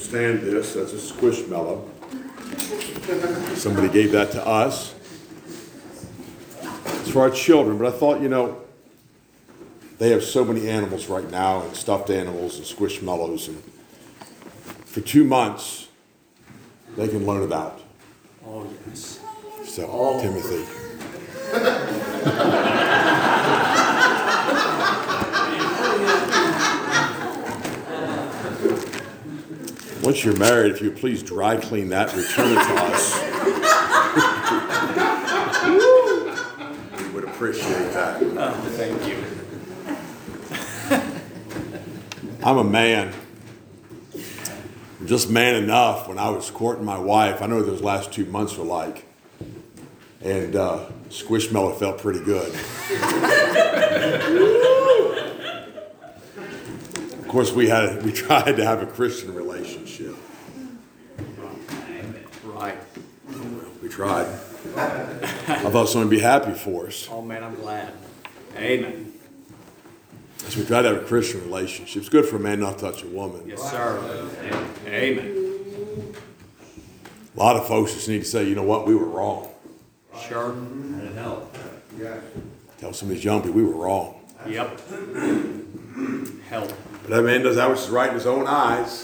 understand this. That's a Squishmallow. Somebody gave that to us. It's for our children, but I thought, they have so many animals right now, and stuffed animals and Squishmallows, and for 2 months, they can learn it out. Oh, yes. So, Timothy. Once you're married, if you would please dry clean that, return it to us. We would appreciate that. Oh, thank you. I'm a man. I'm just man enough when I was courting my wife. I know what those last 2 months were like. And Squishmallow felt pretty good. Of course, we tried to have a Christian relationship. Right. We tried. I thought someone would be happy for us. Oh, man, I'm glad. Amen. So we tried to have a Christian relationship. It's good for a man not to touch a woman. Yes, sir. Amen. A lot of folks just need to say, you know what, we were wrong. Sure. That'd help. Tell some of these young people we were wrong. Yep. Help. But that man does that which is right in his own eyes.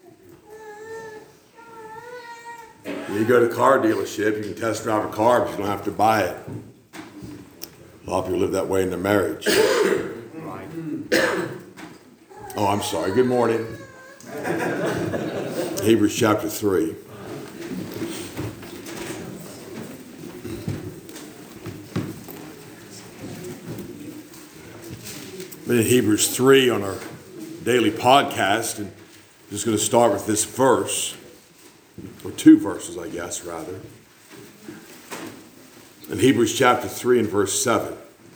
You go to a car dealership, you can test drive a car, but you don't have to buy it. A lot of people live that way in their marriage. Right. Oh, I'm sorry. Good morning. Hebrews chapter 3. We're in Hebrews 3 on our daily podcast, and I'm just going to start with this verse, or 2 verses, I guess, rather. In Hebrews chapter 3 and verse 7.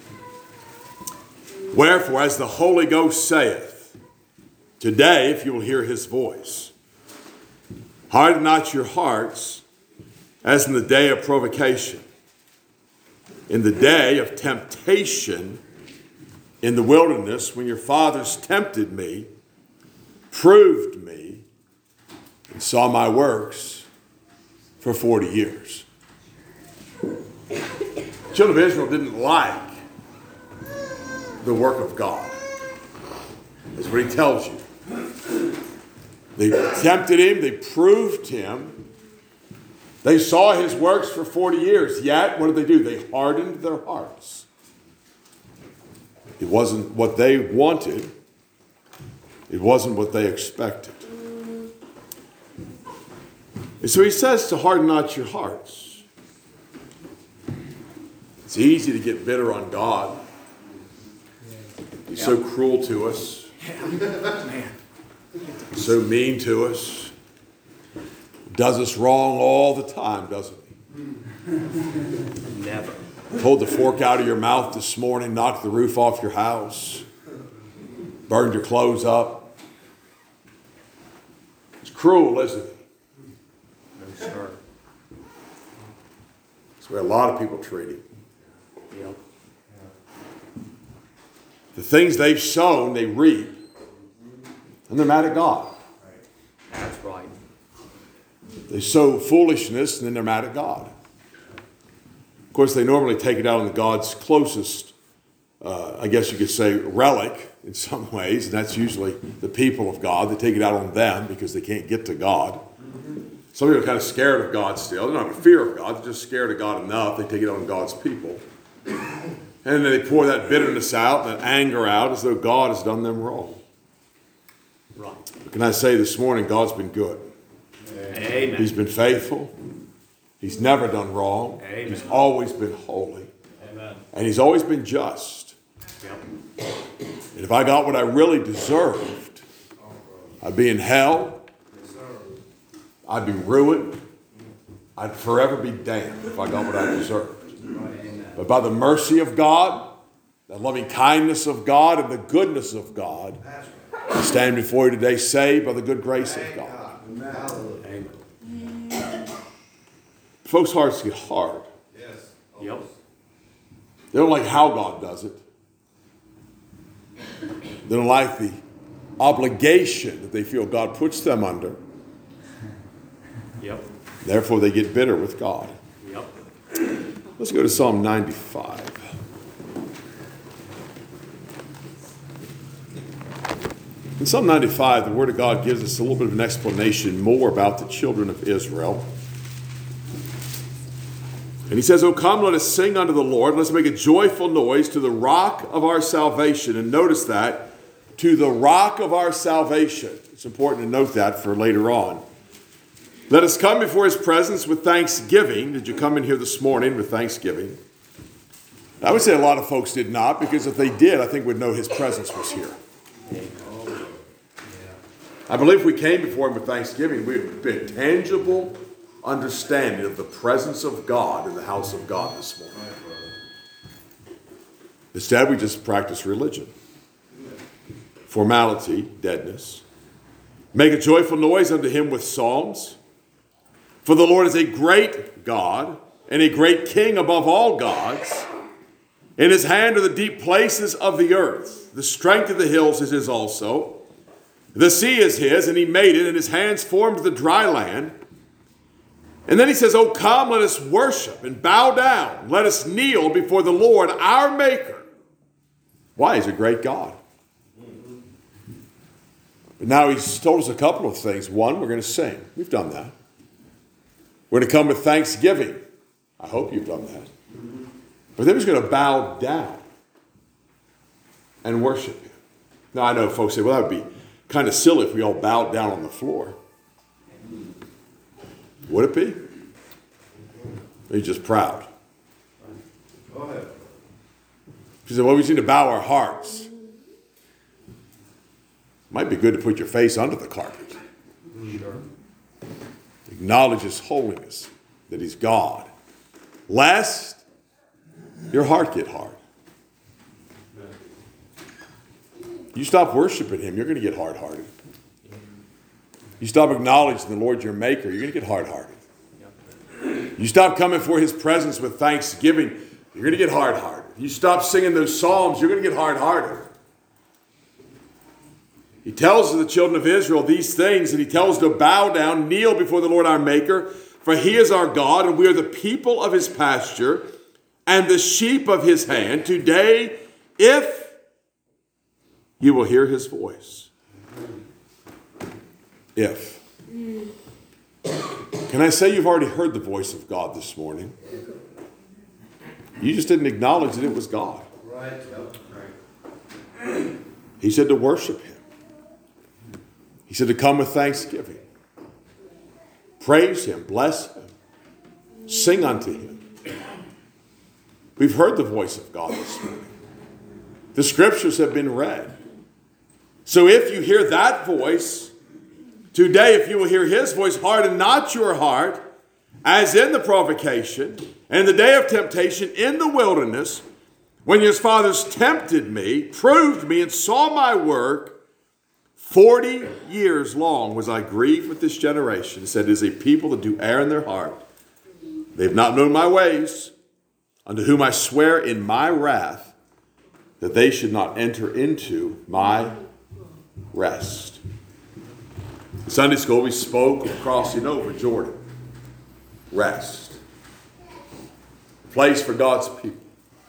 Wherefore, as the Holy Ghost saith, today, if you will hear his voice, harden not your hearts, as in the day of provocation, in the day of temptation, in the wilderness, when your fathers tempted me, proved me, and saw my works for 40 years. The children of Israel didn't like the work of God. That's what he tells you. They tempted him, they proved him. They saw his works for 40 years. Yet, what did they do? They hardened their hearts. It wasn't what they wanted. It wasn't what they expected. And so he says to harden not your hearts. It's easy to get bitter on God. He's so cruel to us. Man. So mean to us. Does us wrong all the time, doesn't he? Never. Pulled the fork out of your mouth this morning, knocked the roof off your house, burned your clothes up. It's cruel, isn't it? No, sir. That's the way a lot of people treat him. Yep. The things they've sown, they reap. And they're mad at God. That's right. They sow foolishness and then they're mad at God. Of course, they normally take it out on God's closest, I guess you could say, relic in some ways. And that's usually the people of God. They take it out on them because they can't get to God. Some people are kind of scared of God still. They're not in fear of God. They're just scared of God enough. They take it out on God's people. And then they pour that bitterness out, that anger out, as though God has done them wrong. Right. But can I say this morning, God's been good. Amen. He's been faithful. He's never done wrong. Amen. He's always been holy. Amen. And he's always been just. Yep. And if I got what I really deserved, I'd be in hell. I'd be ruined. I'd forever be damned if I got what I deserved. But by the mercy of God, the loving kindness of God, and the goodness of God, I stand before you today saved by the good grace of God. Amen. Folks' hearts get hard. Yep. They don't like how God does it. They don't like the obligation that they feel God puts them under. Yep. Therefore, they get bitter with God. Yep. Let's go to Psalm 95. In Psalm 95, the Word of God gives us a little bit of an explanation more about the children of Israel. And he says, "O come, let us sing unto the Lord. Let's make a joyful noise to the rock of our salvation." And notice that, to the rock of our salvation. It's important to note that for later on. Let us come before his presence with thanksgiving. Did you come in here this morning with thanksgiving? I would say a lot of folks did not, because if they did, I think we'd know his presence was here. I believe if we came before him with thanksgiving, we would have been tangible understanding of the presence of God in the house of God this morning. Instead, we just practice religion. Formality, deadness. Make a joyful noise unto him with psalms. For the Lord is a great God and a great King above all gods. In his hand are the deep places of the earth. The strength of the hills is his also. The sea is his, and he made it, and his hands formed the dry land. And then he says, "O come, let us worship and bow down. Let us kneel before the Lord, our Maker." Why? He's a great God. But now he's told us a couple of things. One, we're going to sing. We've done that. We're going to come with thanksgiving. I hope you've done that. But then he's going to bow down and worship him. Now, I know folks say, well, that would be kind of silly if we all bowed down on the floor. Would it be? Or are you just proud? Go ahead. She said, well, we just need to bow our hearts. Might be good to put your face under the carpet. Sure. Acknowledge his holiness, that he's God. Lest your heart get hard. You stop worshiping him, you're going to get hard-hearted. You stop acknowledging the Lord your Maker, you're going to get hard-hearted. You stop coming before his presence with thanksgiving, you're going to get hard-hearted. You stop singing those psalms, you're going to get hard-hearted. He tells the children of Israel these things, and he tells them to bow down, kneel before the Lord our Maker, for he is our God, and we are the people of his pasture, and the sheep of his hand. Today, if you will hear his voice. If. Can I say you've already heard the voice of God this morning? You just didn't acknowledge that it was God. Right. He said to worship him. He said to come with thanksgiving. Praise him, bless him, sing unto him. We've heard the voice of God this morning. The scriptures have been read. So if you hear that voice, today if you will hear his voice, harden not your heart, as in the provocation, and the day of temptation in the wilderness, when your fathers tempted me, proved me, and saw my work. 40 years long was I grieved with this generation, said, it is a people that do err in their heart. They have not known my ways, unto whom I swear in my wrath, that they should not enter into my rest. In Sunday school, we spoke of crossing over Jordan. Rest. Place for God's people.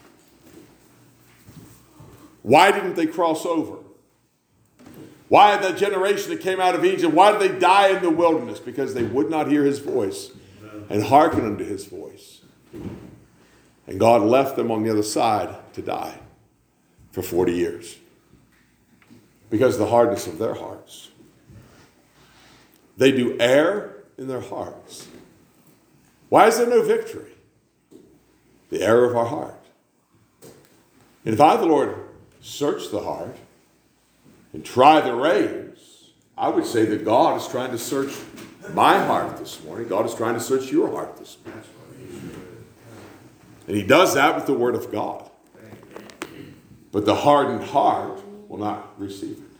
Why didn't they cross over? Why that generation that came out of Egypt, why did they die in the wilderness? Because they would not hear his voice and hearken unto his voice. And God left them on the other side to die for 40 years. Because of the hardness of their hearts. They do err in their hearts. Why is there no victory? The error of our heart. And if I, the Lord, search the heart and try the reins, I would say that God is trying to search my heart this morning. God is trying to search your heart this morning. And he does that with the word of God. But the hardened heart will not receive it.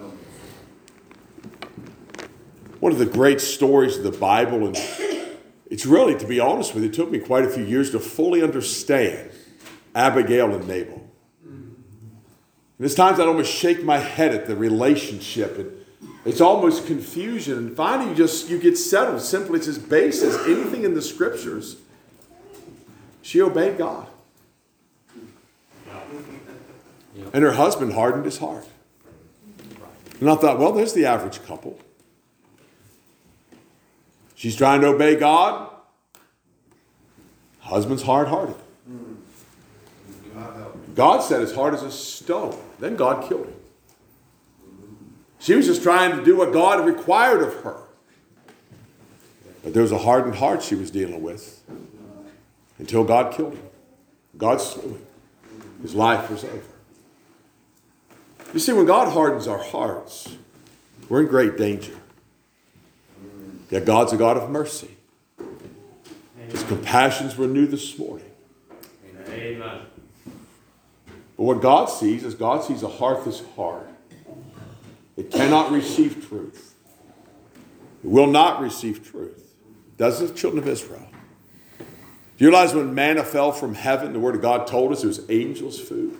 One of the great stories of the Bible, and it's really, to be honest with you, it took me quite a few years to fully understand Abigail and Nabal. And there's times I'd almost shake my head at the relationship and It's almost confusion. And finally, you get settled. Simply, it's as base as anything in the Scriptures. She obeyed God. And her husband hardened his heart. And I thought, well, there's the average couple. She's trying to obey God. Husband's hard-hearted. God said as hard as a stone. Then God killed him. She was just trying to do what God required of her. But there was a hardened heart she was dealing with until God killed him. God slew him. His life was over. You see, when God hardens our hearts, we're in great danger. Yet God's a God of mercy. His compassions were new this morning. Amen. But what God sees is God sees a heart that's hard. It cannot receive truth. It will not receive truth. Does the children of Israel. Do you realize when manna fell from heaven, the Word of God told us it was angels' food?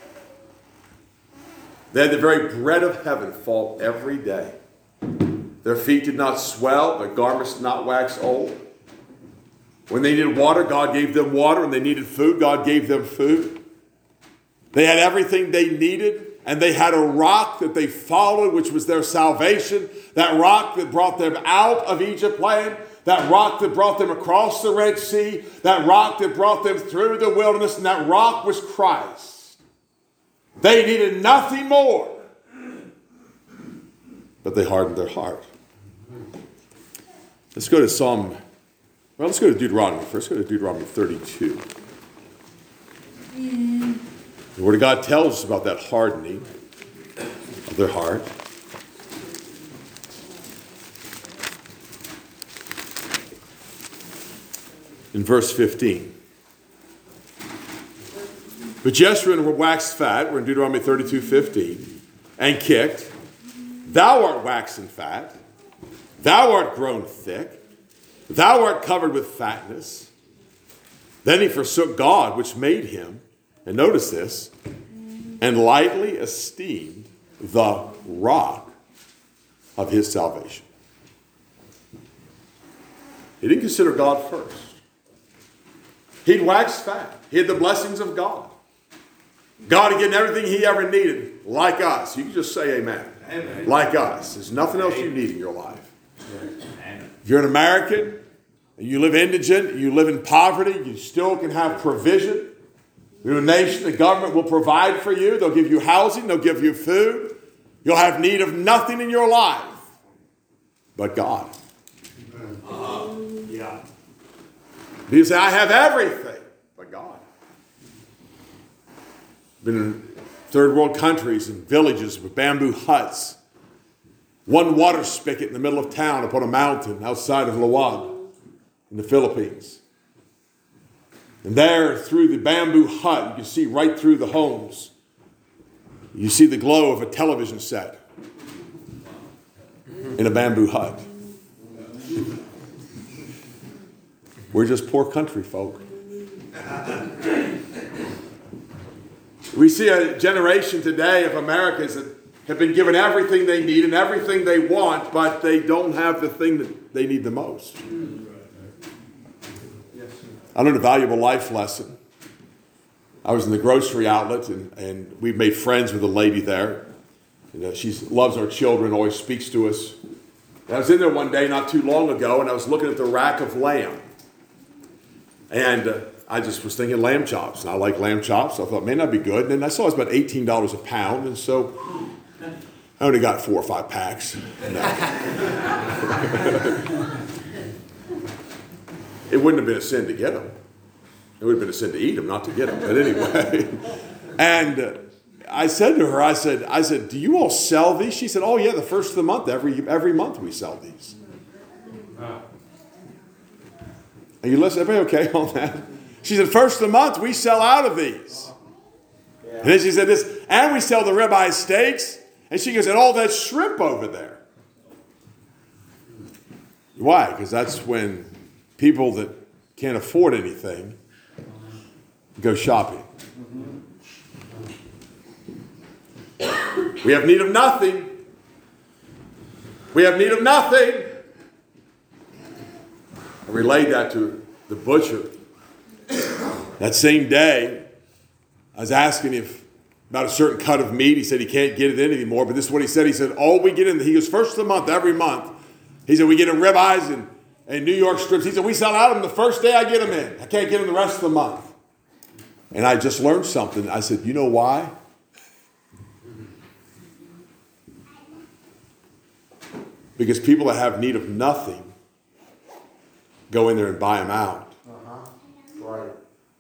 They had the very bread of heaven fall every day. Their feet did not swell, their garments did not wax old. When they needed water, God gave them water. When they needed food, God gave them food. They had everything they needed, and they had a rock that they followed, which was their salvation. That rock that brought them out of Egypt land. That rock that brought them across the Red Sea. That rock that brought them through the wilderness. And that rock was Christ. They needed nothing more. But they hardened their heart. Let's go to let's go to Deuteronomy first. Go to Deuteronomy 32. The Word of God tells us about that hardening of their heart. In verse 15. But Jeshurun waxed fat, we're in Deuteronomy 32:15, and kicked. Thou art waxen fat, thou art grown thick, thou art covered with fatness. Then he forsook God, which made him, and notice this, and lightly esteemed the rock of his salvation. He didn't consider God first. He'd waxed fat. He had the blessings of God. God had given everything he ever needed, like us. You can just say amen. Amen. Like us. There's nothing else you need in your life. Amen. If you're an American, and you live indigent, you live in poverty, you still can have provision. You're a nation, the government will provide for you. They'll give you housing, they'll give you food. You'll have need of nothing in your life but God. Yeah. You say, I have everything but God. Been in third world countries and villages with bamboo huts. One water spigot in the middle of town upon a mountain outside of Luwag in the Philippines. And there, through the bamboo hut, you can see right through the homes. You see the glow of a television set in a bamboo hut. We're just poor country folk. We see a generation today of Americans that have been given everything they need and everything they want, but they don't have the thing that they need the most. I learned a valuable life lesson. I was in the grocery outlet, and we made friends with a lady there. And, she loves our children, always speaks to us. And I was in there one day not too long ago, and I was looking at the rack of lamb. And I just was thinking lamb chops. And I like lamb chops. So I thought, man, that'd be good. And then I saw it was about $18 a pound. And so I only got 4 or 5 packs. It wouldn't have been a sin to get them. It would have been a sin to eat them, not to get them. But anyway. And I said to her, I said, do you all sell these? She said, oh, yeah, the first of the month. Every month we sell these. Are you listening? Everybody okay on that? She said, first of the month, we sell out of these. Yeah. And then she said this, and we sell the ribeye steaks. And she goes, and all that shrimp over there. Why? Because that's when people that can't afford anything go shopping. We have need of nothing. We have need of nothing. I relayed that to the butcher. That same day, I was asking him about a certain cut of meat. He said he can't get it in anymore, but this is what he said. He said, all we get in, he goes, first of the month, every month. He said, we get in ribeyes and New York strips. He said, we sell out of them the first day I get them in. I can't get them the rest of the month. And I just learned something. I said, you know why? Because people that have need of nothing go in there and buy them out. Right.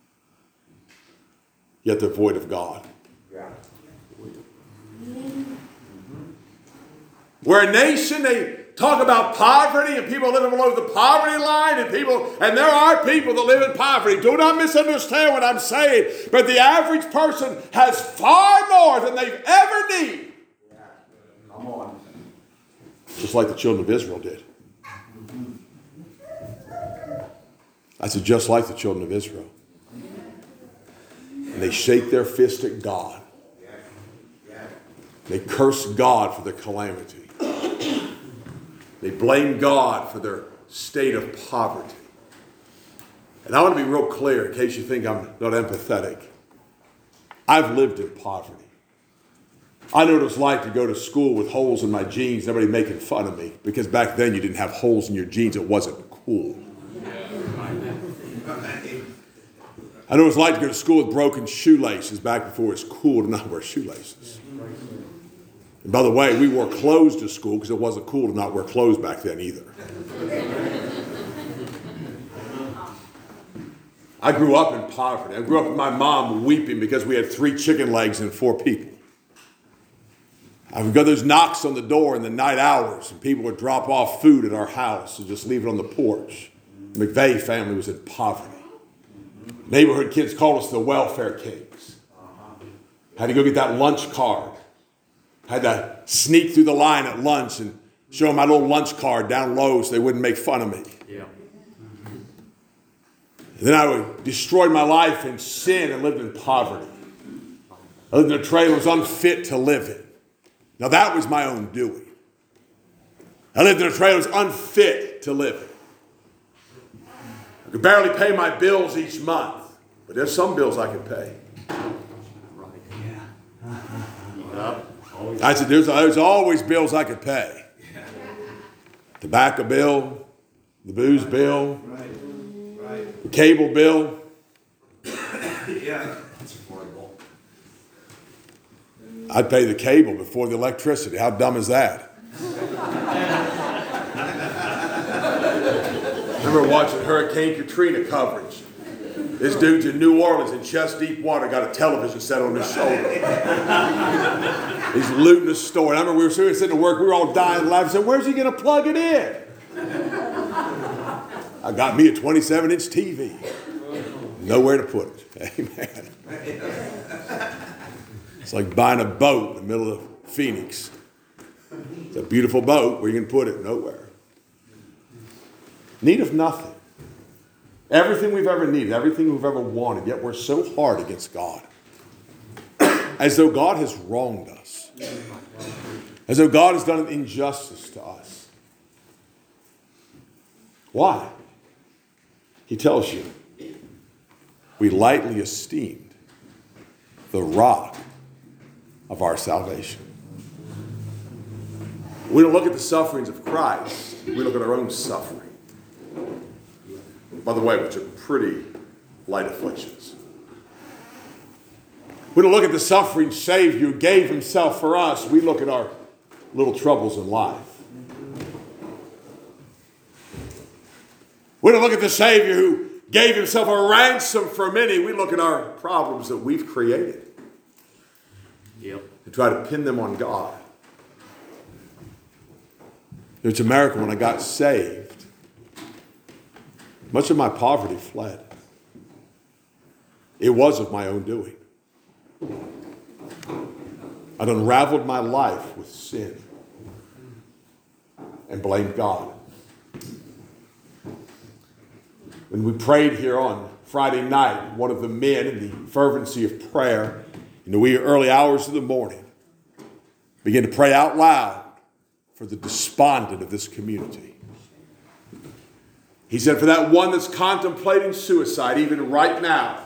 Yet they're void of God. Yeah. We're a nation, they talk about poverty and people living below the poverty line and there are people that live in poverty. Do not misunderstand what I'm saying, but the average person has far more than they've ever need. Yeah. Come on. Just like the children of Israel did. I said, just like the children of Israel. And they shake their fist at God. They curse God for their calamity. They blame God for their state of poverty. And I want to be real clear in case you think I'm not empathetic. I've lived in poverty. I know what it was like to go to school with holes in my jeans, and everybody making fun of me. Because back then you didn't have holes in your jeans. It wasn't cool. I know what it's like to go to school with broken shoelaces back before it was cool to not wear shoelaces. And by the way, we wore clothes to school because it wasn't cool to not wear clothes back then either. I grew up in poverty. I grew up with my mom weeping because we had 3 chicken legs and 4 people. I would go those knocks on the door in the night hours and people would drop off food at our house and just leave it on the porch. The McVeigh family was in poverty. Neighborhood kids called us the welfare kings. Had to go get that lunch card. Had to sneak through the line at lunch and show them my little lunch card down low so they wouldn't make fun of me. Yeah. And then I would destroy my life in sin and lived in poverty. I lived in a trailer that was unfit to live in. Now that was my own doing. I lived in a trailer that was unfit to live in. I could barely pay my bills each month. But there's some bills I can pay. I said, there's always bills I could pay. Tobacco bill, the booze bill, the cable bill. Yeah. That's affordable. I'd pay the cable before the electricity. How dumb is that? I remember watching Hurricane Katrina coverage. This dude's in New Orleans in chest deep water, got a television set on his shoulder. He's looting a store. And I remember we were sitting at work, we were all dying laughing. I said, where's he going to plug it in? I got me a 27-inch TV. Nowhere to put it. Amen. It's like buying a boat in the middle of Phoenix. It's a beautiful boat. Where are you going to put it? Nowhere. Need of nothing. Everything we've ever needed, everything we've ever wanted, yet we're so hard against God. As though God has wronged us. As though God has done an injustice to us. Why? He tells you, we lightly esteemed the rock of our salvation. We don't look at the sufferings of Christ. We look at our own suffering. By the way, which are pretty light afflictions. We don't look at the suffering Savior who gave himself for us. We look at our little troubles in life. We don't look at the Savior who gave himself a ransom for many. We look at our problems that we've created. Yep. And try to pin them on God. It's a miracle when I got saved. Much of my poverty fled. It was of my own doing. I'd unraveled my life with sin and blamed God. When we prayed here on Friday night, one of the men in the fervency of prayer in the wee early hours of the morning began to pray out loud for the despondent of this community. He said, for that one that's contemplating suicide, even right now,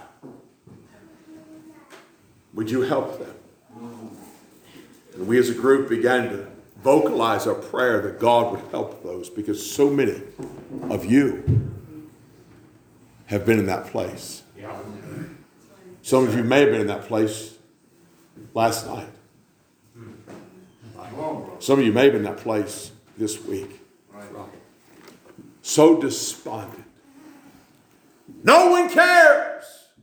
would you help them? And we as a group began to vocalize our prayer that God would help those, because so many of you have been in that place. Some of you may have been in that place last night. Some of you may have been in that place this week. So despondent. No one cares.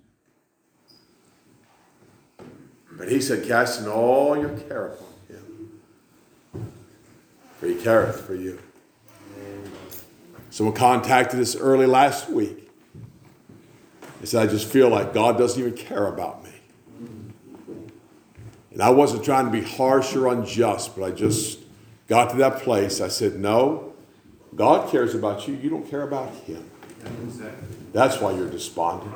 But he said, casting all your care upon him, for he careth for you. Someone contacted us early last week. They said, I just feel like God doesn't even care about me. And I wasn't trying to be harsh or unjust, but I just got to that place. I said, no, God cares about you. You don't care about him. That's why you're despondent.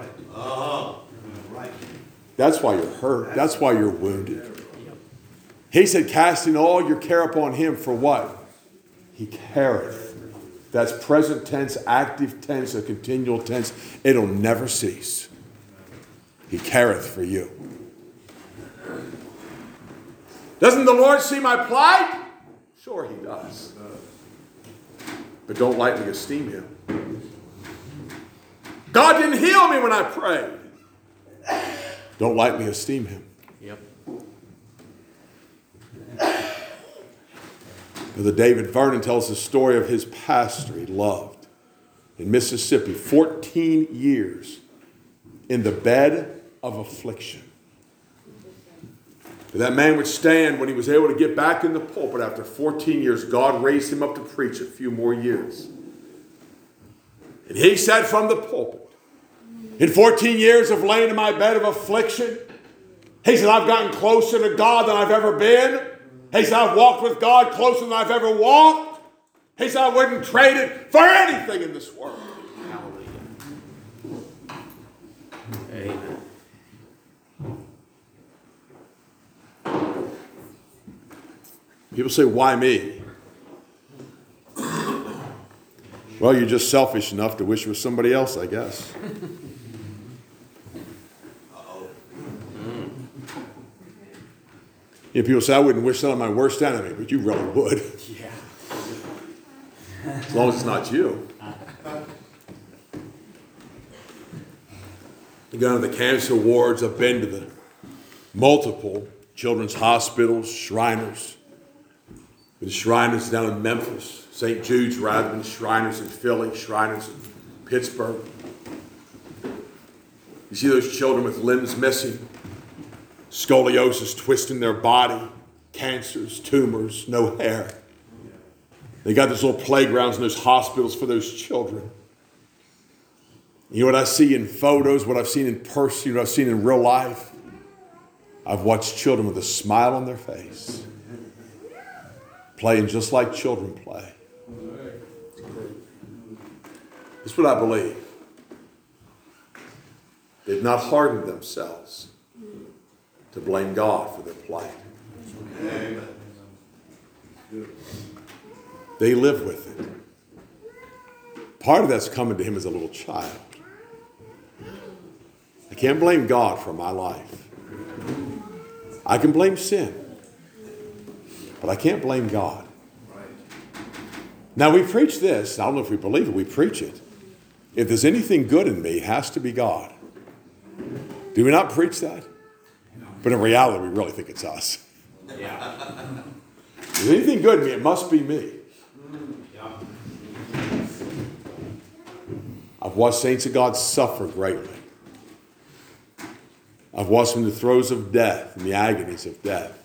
That's why you're hurt. That's why you're wounded. He said, casting all your care upon him, for what? He careth. That's present tense, active tense, a continual tense. It'll never cease. He careth for you. Doesn't the Lord see my plight? Sure he does. But don't lightly esteem him. God didn't heal me when I prayed. Don't lightly esteem him. Yep. Brother David Vernon tells the story of his pastor he loved in Mississippi, 14 years in the bed of affliction. But that man would stand when he was able to get back in the pulpit after 14 years. God raised him up to preach a few more years. And he said from the pulpit, in 14 years of laying in my bed of affliction, he said, I've gotten closer to God than I've ever been. He said, I've walked with God closer than I've ever walked. He said, I wouldn't trade it for anything in this world. Hallelujah. Amen. People say, why me? Well, you're just selfish enough to wish it was somebody else, I guess. You know, people say, I wouldn't wish that on my worst enemy, but you really would. Yeah. As long as it's not you. I've gone to the cancer wards. I've been to the multiple children's hospitals, Shriners. Been Shriners down in Memphis, St. Jude's, rather than Shriners in Philly, Shriners in Pittsburgh. You see those children with limbs missing, scoliosis twisting their body, cancers, tumors, no hair. They got those little playgrounds and those hospitals for those children. You know what I see in photos, what I've seen in person, what I've seen in real life? I've watched children with a smile on their face, playing just like children play. That's what I believe. They've not hardened themselves to blame God for their plight. Amen. They live with it. Part of that's coming to him as a little child. I can't blame God for my life. I can blame sin, but I can't blame God. Now we preach this. I don't know if we believe it. We preach it. If there's anything good in me, it has to be God. Do we not preach that? But in reality, we really think it's us. Yeah. If there's anything good in me, it must be me. I've watched saints of God suffer greatly. I've watched them in the throes of death and the agonies of death.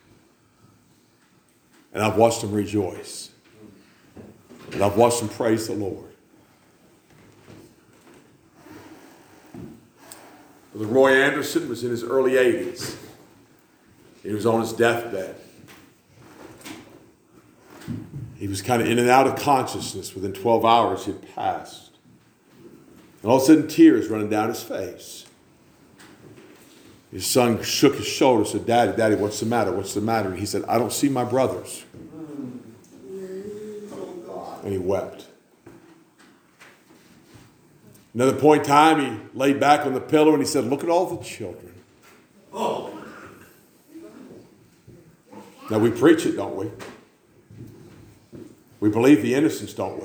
And I've watched them rejoice. And I've watched them praise the Lord. Brother Roy Anderson was in his early 80s. He was on his deathbed. He was kind of in and out of consciousness. Within 12 hours, he had passed. And all of a sudden, tears running down his face. His son shook his shoulders, said, Daddy, what's the matter? What's the matter? And he said, I don't see my brothers. and he wept. Another point in time, he laid back on the pillow and he said, look at all the children. Oh. Now we preach it, don't we? We believe the innocents, don't we?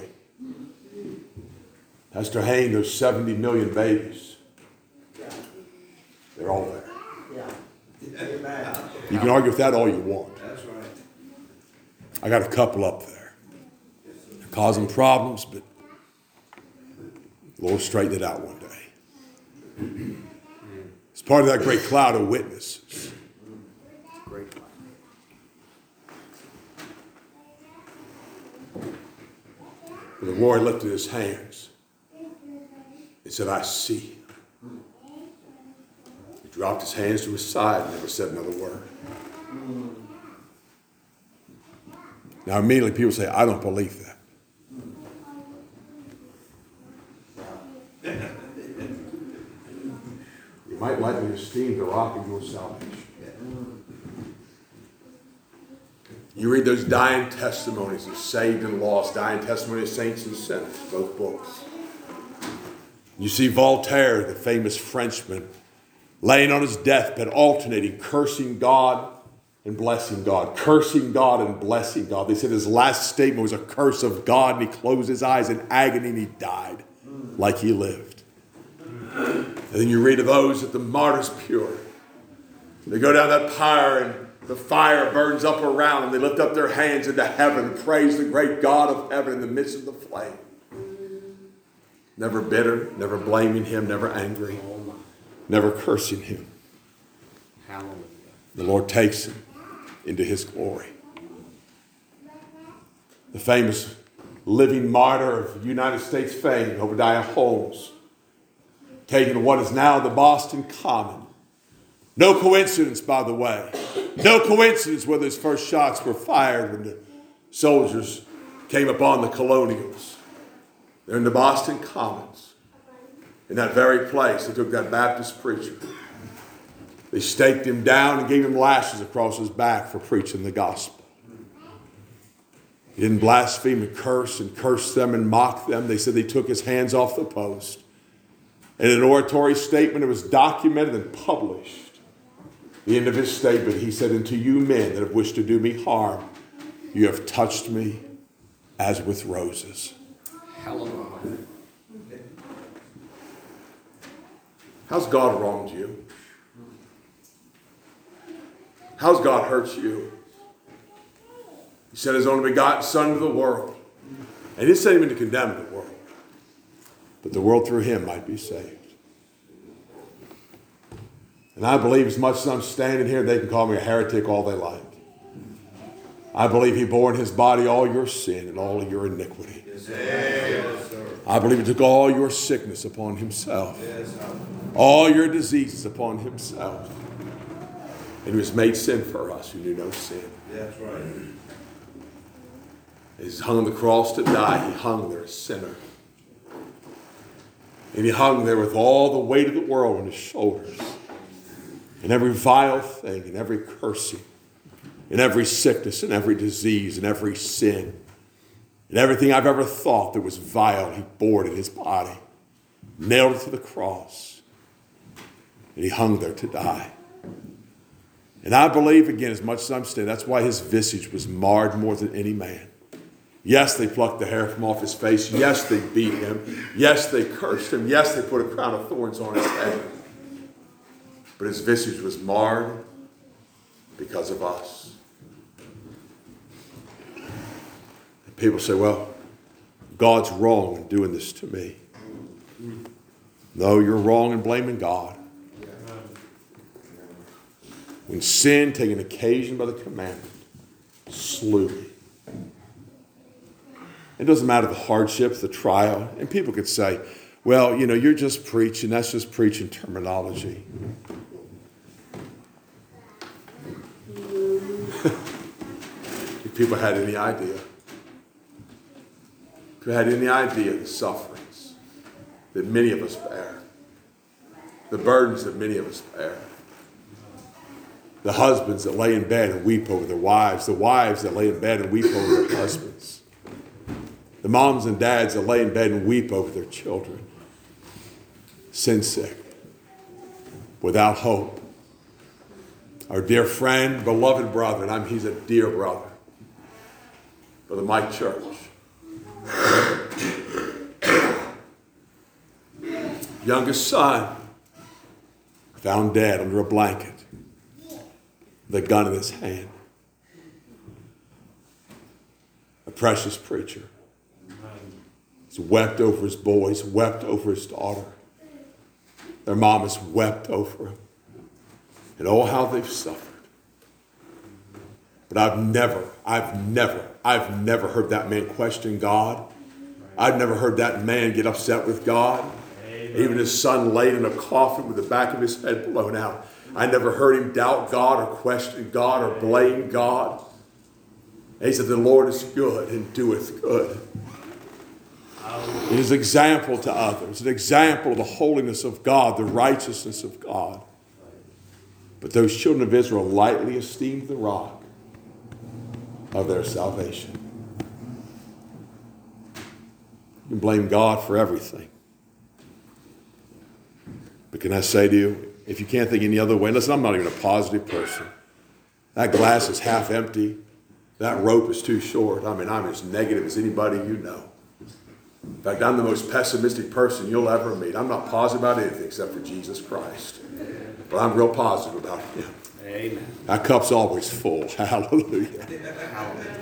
Pastor Hayne, those 70 million babies, they're all there. Yeah. Amen. You can argue with that all you want. That's right. I got a couple up there. They're causing problems, but the Lord straightened it out one day. It's part of that great cloud of witnesses. Great. The Lord lifted his hands. He said, I see. He dropped his hands to his side and never said another word. Now immediately people say, I don't believe that. You might lightly esteem the rock of your salvation. You read those dying testimonies of saved and lost, dying testimony of saints and sinners, both books. You see Voltaire, the famous Frenchman, laying on his deathbed, alternating, cursing God and blessing God, cursing God and blessing God. They said his last statement was a curse of God, and he closed his eyes in agony and he died like he lived. And then you read of those at the martyrs pure. They go down that pyre and the fire burns up around them. They lift up their hands into heaven and praise the great God of heaven in the midst of the flame. Never bitter, never blaming him, never angry, never cursing him. Hallelujah. The Lord takes him into his glory. The famous living martyr of United States fame, Obadiah Holmes, taken to what is now the Boston Common. No coincidence, by the way. No coincidence where those first shots were fired when the soldiers came upon the colonials. They're in the Boston Commons. In that very place, they took that Baptist preacher. They staked him down and gave him lashes across his back for preaching the gospel. He didn't blaspheme and curse them and mock them. They said they took his hands off the post. In an oratory statement, it was documented and published. The end of his statement, he said, "And to you men that have wished to do me harm, you have touched me as with roses." Hallelujah. How's God wronged you? How's God hurt you? He sent his only begotten Son to the world. And he didn't send him in to condemn the world, but the world through him might be saved. And I believe as much as I'm standing here, they can call me a heretic all they like. I believe he bore in his body all your sin and all of your iniquity. Yes, sir. I believe he took all your sickness upon himself. Yes, sir. All your diseases upon himself. And he was made sin for us who knew no sin. That's right. He's hung on the cross to die. He hung there a sinner. And he hung there with all the weight of the world on his shoulders. And every vile thing, and every cursing, and every sickness, and every disease, and every sin, and everything I've ever thought that was vile, he bore it in his body, nailed it to the cross, and he hung there to die. And I believe, again, as much as I'm standing, that's why his visage was marred more than any man. Yes, they plucked the hair from off his face. Yes, they beat him. Yes, they cursed him. Yes, they put a crown of thorns on his head. But his visage was marred because of us. And people say, well, God's wrong in doing this to me. No, you're wrong in blaming God. When sin, taking occasion by the commandment, slew me. It doesn't matter the hardships, the trial. And people could say, well, you know, you're just preaching. That's just preaching terminology. If people had any idea. If they had any idea of the sufferings that many of us bear. The burdens that many of us bear. The husbands that lay in bed and weep over their wives. The wives that lay in bed and weep over their husbands. The moms and dads that lay in bed and weep over their children. Sin sick. Without hope. Our dear friend, beloved brother, and he's a dear brother. Brother Mike Church. Youngest son found dead under a blanket with a gun in his hand. A precious preacher. He's wept over his boys, wept over his daughter. Their mom has wept over him. And oh, how they've suffered. But I've never heard that man question God. I've never heard that man get upset with God. Amen. Even his son laid in a coffin with the back of his head blown out. I never heard him doubt God or question God or blame God. And he said, the Lord is good and doeth good. It is an example to others, an example of the holiness of God, the righteousness of God. But those children of Israel lightly esteemed the rock of their salvation. You can blame God for everything. But can I say to you, if you can't think any other way, listen, I'm not even a positive person. That glass is half empty. That rope is too short. I mean, I'm as negative as anybody you know. In fact, I'm the most pessimistic person you'll ever meet. I'm not positive about anything except for Jesus Christ. But I'm real positive about him. Amen. That cup's always full. Hallelujah. Hallelujah.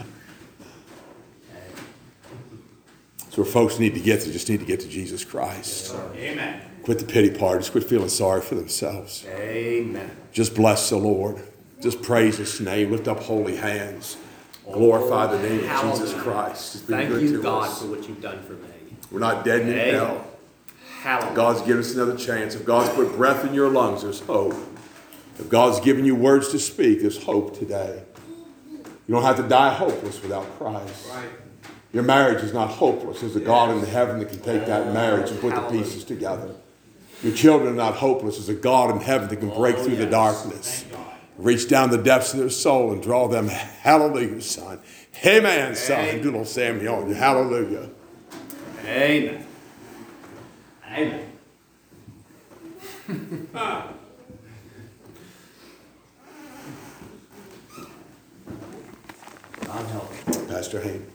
So where folks need to get to, just need to get to Jesus Christ. Amen. Quit the pity parties. Quit feeling sorry for themselves. Amen. Just bless the Lord. Just praise his name. Lift up holy hands. Glorify the name of Jesus Christ. It's been Thank good you, to God, us. for what you've done for me. We're not dead in hell. Hallelujah. God's given us another chance. If God's put breath in your lungs, there's hope. If God's given you words to speak, there's hope today. You don't have to die hopeless without Christ. Right. Your marriage is not hopeless. There's a God in heaven that can take that marriage and put the pieces together. Your children are not hopeless. There's a God in heaven that can break through the darkness. Reach down the depths of their soul and draw them. Hallelujah, son. Amen, son. Good old Samuel. Hallelujah. Amen. Amen. God help you. Pastor Hayne.